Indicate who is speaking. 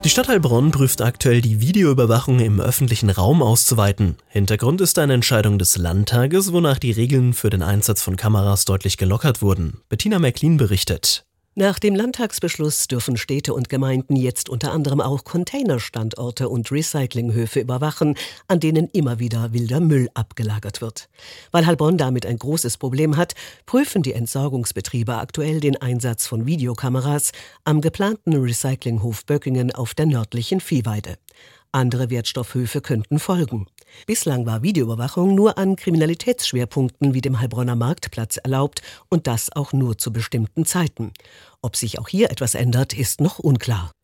Speaker 1: Die Stadt Heilbronn prüft aktuell, die Videoüberwachung im öffentlichen Raum auszuweiten. Hintergrund ist eine Entscheidung des Landtages, wonach die Regeln für den Einsatz von Kameras deutlich gelockert wurden. Bettina Märklin berichtet.
Speaker 2: Nach dem Landtagsbeschluss dürfen Städte und Gemeinden jetzt unter anderem auch Containerstandorte und Recyclinghöfe überwachen, an denen immer wieder wilder Müll abgelagert wird. Weil Heilbronn damit ein großes Problem hat, prüfen die Entsorgungsbetriebe aktuell den Einsatz von Videokameras am geplanten Recyclinghof Böckingen auf der nördlichen Viehweide. Andere Wertstoffhöfe könnten folgen. Bislang war Videoüberwachung nur an Kriminalitätsschwerpunkten wie dem Heilbronner Marktplatz erlaubt und das auch nur zu bestimmten Zeiten. Ob sich auch hier etwas ändert, ist noch unklar.